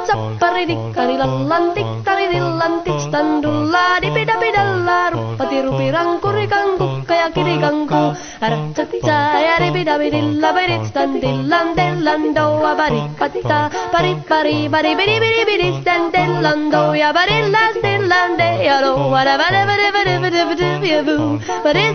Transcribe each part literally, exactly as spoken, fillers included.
saparidik karilalantik taririlantik standula dipida-pidala rupati rupirang kurikangku kaya kirikangku arang cati caya dipida-pidila berit standilandelando abarik patita parit pari bari biri biri biri standelando ya barilla stilande yaro wada wada wada wada wada wada yabu baris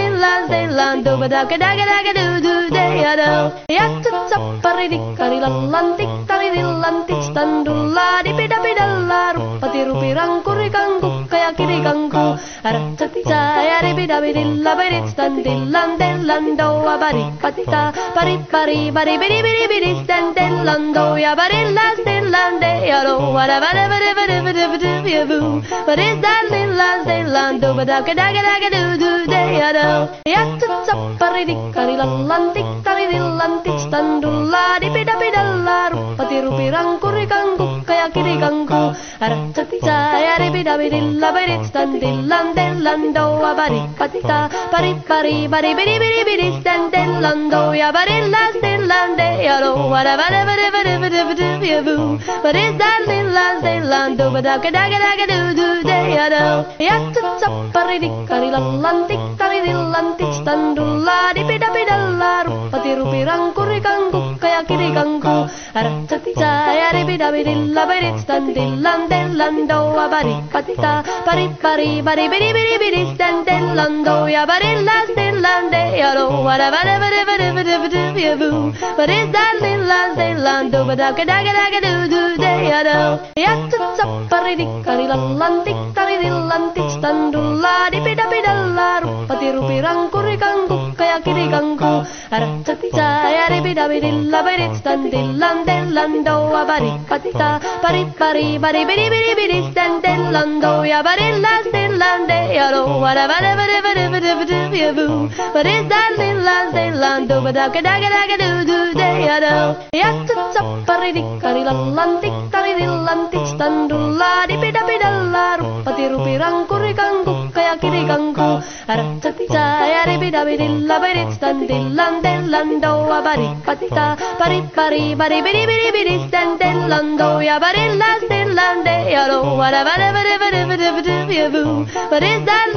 dalilando badaka daga daga du du de yaro ya saparidik karilalantik taririlantik standula dipida-pidala rupati rupirang kurikangku kaya kirikangku arang cati caya dipida-pidila berit standilandelando abarik patita parit pari bari biri biri biri standelando ya barilla stilande yaro wada wada wada wada wada wada yabu baris dalilando badaka daga daga du du de yaro ya saparidik karilalantik taririlantik standula dipida-pidala rupati rupirang kurikangku kaya kirikangku arang cati caya dipida-pidila berit standilandelando abarik patita parit pari bari biri biri biri standelando ya barilla stilande yaro wada wada wada wada wada wada yabu baris dalilando badaka daga daga du du de yaro ya saparidik karilalantik taririlantik standula dipida-pidala rupati rupirang kurikangku kaya kirikangku arang cati caya dipida-pidila berit standilandelando abarik patita parit pari bari biri biri biri standelando ya barilla stilande yaro wada wada wada wada wada wada yabu baris dalilando badaka daga daga du du de yaro ya saparidik karilalantik taririlantik standula dipida-pidala rupati rupirang kurikangku kaya kirikangku arang cati caya dipida-pidila berit standilandelando abarik patita parit pari bari biri biri biri standelando ya barilla stilande yaro wada wada wada wada wada wada yabu baris dalilando badaka daga daga du du de yaro ya saparidik karilalantik taririlantik standula dipida-pidala rupati rupirang kurikangku kaya kirikangku arang cati caya dipida-pidila berit standilandelando abarik patita parit pari bari biri biri biri standelando ya barilla stilande yaro wada wada wada wada wada wada yabu baris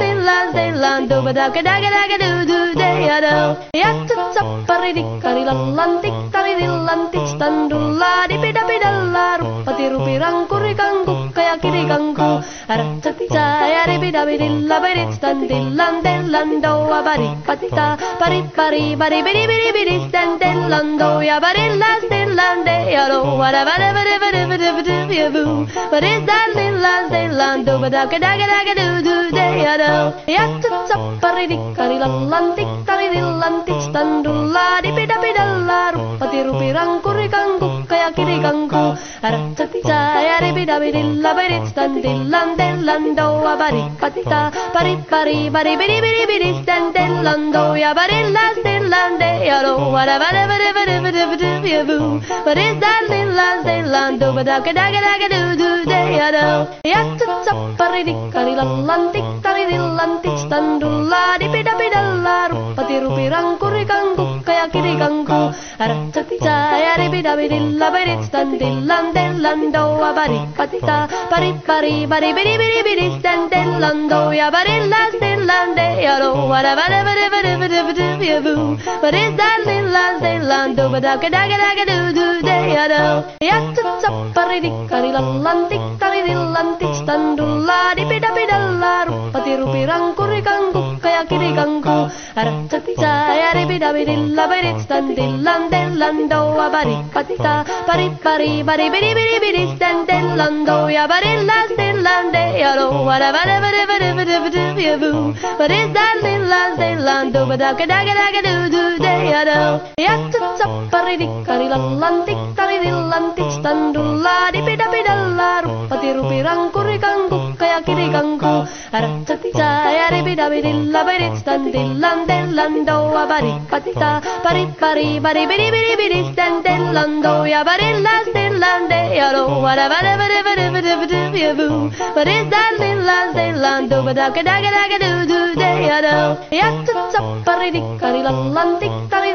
dalilando badaka daga daga du du de yaro ya saparidik karilalantik taririlantik standula dipida-pidala rupati rupirang kurikangku kaya kirikangku arang cati caya dipida-pidila berit standilandelando abarik patita parit pari bari biri biri biri standelando ya barilla stilande yaro wada wada wada wada wada wada yabu baris dalilando badaka daga daga du du de yaro ya saparidik karilalantik taririlantik standula dipida-pidala rupati rupirang kurikangku kaya kirikangku arang cati caya dipida-pidila berit standilandelando abarik patita parit pari bari biri biri biri standelando ya barilla stilande yaro wada wada wada wada wada wada yabu baris dalilando badaka daga daga du du de yaro ya saparidik karilalantik taririlantik standula dipida-pidala rupati rupirang kurikangku kaya kirikangku arang cati caya dipida-pidila berit standilandelando abarik patita parit pari bari biri biri biri standelando ya barilla stilande yaro wada wada wada wada wada wada yabu baris dalilando badaka daga daga du du de yaro ya saparidik karilalantik taririlantik standula dipida-pidala rupati rupirang kurikangku kaya kirikangku arang cati caya dipida-pidila berit standilandelando abarik patita parit pari bari biri biri biri standelando ya barilla stilande yaro wada wada wada wada wada wada yabu baris dalilando badaka daga daga du du de yaro ya saparidik karilalantik taririlantik standula dipida-pidala rupati rupirang kurikangku kaya kirikangku arang cati caya dipida-pidila berit standilandelando abarik patita parit pari bari biri biri biri standelando ya barilla stilande yaro wada wada wada wada wada wada yabu baris dalilando badaka daga daga du du de yaro ya saparidik karilalantik taririlantik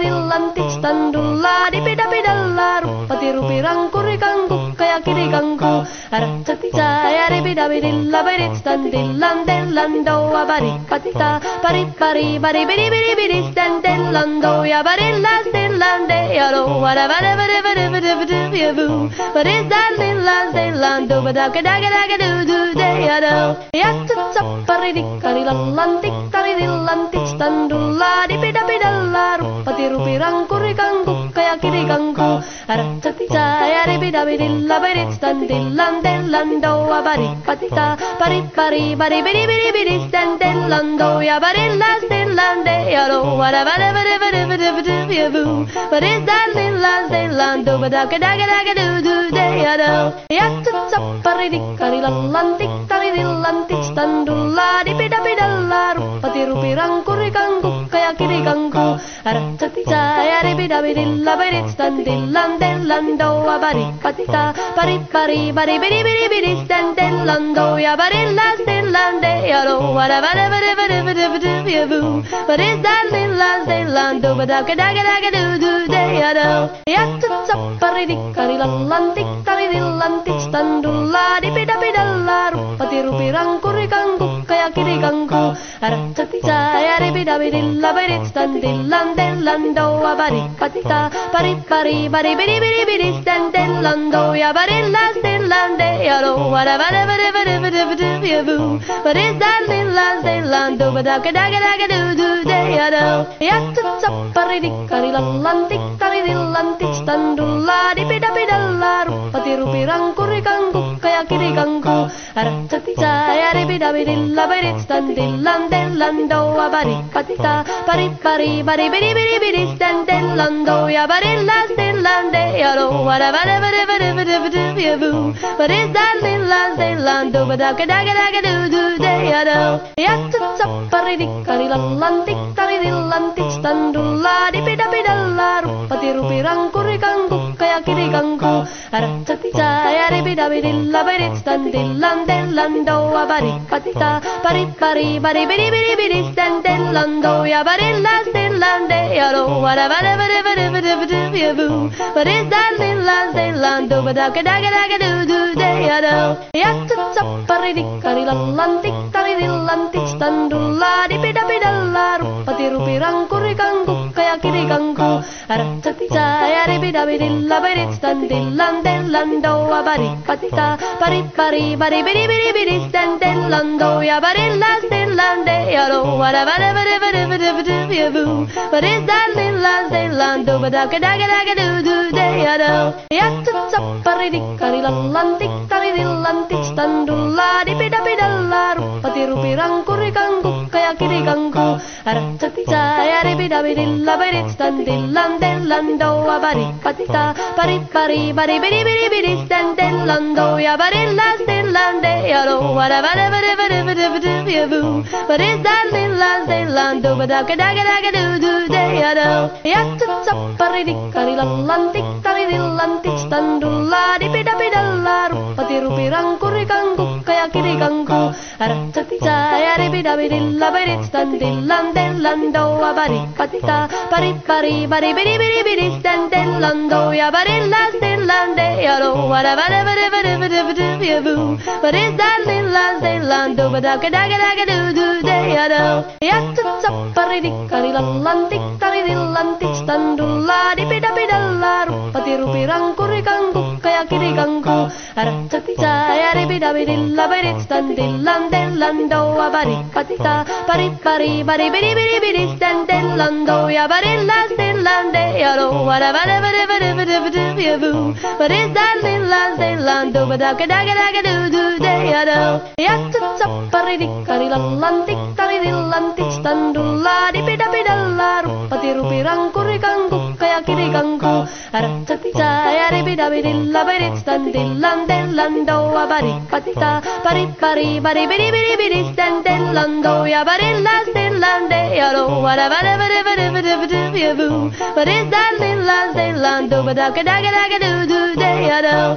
taridilantik standula dipidapidalla ruppati rupirang kurikang kukkaya kirikangku arak caya ribidabidilla birit standillan dellando abarik patita parit pari bari biri biri biri standellando ya barilla stillande yaro wada vada vada vada vada vada yabu baris dalilla stillando badaka daga daga do do de yaro yatsap paridik karilallantik taridillantik standula dipidapidalla ruppati rupirang kurikang kukkaya kirikangku arak caya ribidabidilla birit standillan dellando abarik patita parit pari bari biri biri biri standellando ya barilla stillande yaro wada vada vada vada vada vada yabu baris dalilla stillando badaka daga daga do do de yaro yatsap paridik karilallantik taridillantik standula dipidapidalla ruppati rupirang kurikang kukkaya kirikangku arak caya ribidabidilla birit standillan dellando abarik patita parit pari bari biri biri biri standellando ya barilla stillande yaro wada vada vada vada vada vada yabu baris dalilla stillando badaka daga daga do do de yaro yatsap paridik karilallantik taridillantik standula dipidapidalla ruppati rupirang kurikang kukkaya kirikangku arak caya ribidabidilla birit standillan dellando abarik patita parit pari bari biri biri biri standellando ya barilla stillande yaro wada vada vada vada vada vada yabu baris dalilla stillando badaka daga daga do do de yaro yatsap paridik karilallantik taridillantik standula dipidapidalla ruppati rupirang kurikang kukkaya kirikangku arak caya ribidabidilla birit standillan dellando abarik patita parit pari bari biri biri biri standellando ya barilla stillande yaro wada vada vada vada vada vada yabu baris dalilla stillando badaka daga daga do do de yaro yatsap paridik karilallantik taridillantik standula dipidapidalla ruppati rupirang kurikang kukkaya kirikangku arak caya ribidabidilla birit standillan dellando abarik patita parit pari bari biri biri biri standellando ya barilla stillande yaro wada vada vada vada vada vada yabu baris dalilla stillando badaka daga daga do do de yaro yatsap paridik karilallantik taridillantik standula dipidapidalla ruppati rupirang kurikang kukkaya kirikangku arak caya ribidabidilla birit standillan dellando abarik patita parit pari bari biri biri biri standellando ya barilla stillande yaro wada vada vada vada vada vada yabu baris dalilla stillando badaka daga daga do do de yaro yatsap paridik karilallantik taridillantik standula dipidapidalla ruppati rupirang kurikang kukkaya kirikangku arak caya ribidabidilla birit standillan dellando abarik patita parit pari bari biri biri biri standellando ya barilla stillande yaro wada vada vada vada vada vada yabu baris dalilla stillando badaka daga daga do do de yaro yatsap paridik karilallantik taridillantik standula dipidapidalla ruppati rupirang kurikang kukkaya kirikangku arak caya ribidabidilla birit standillan dellando abarik patita parit pari bari biri biri biri standellando ya barilla stillande yaro wada vada vada vada vada vada yabu baris dalilla stillando badaka daga daga do do de yaro yatsap paridik karilallantik taridillantik standula dipidapidalla ruppati rupirang kurikang kukkaya kirikangku arak caya ribidabidilla birit standillan dellando abarik patita parit pari bari biri biri biri standellando ya barilla stillande yaro wada vada vada vada vada vada yabu baris dalilla stillando badaka daga daga do do de yaro yatsap paridik karilallantik taridillantik standula dipidapidalla ruppati rupirang kurikang kukkaya kirikangku arak caya ribidabidilla birit standillan dellando abarik patita parit pari bari biri biri biri standellando ya barilla stillande yaro wada vada vada vada vada vada yabu baris dalilla stillando badaka daga daga do do de yaro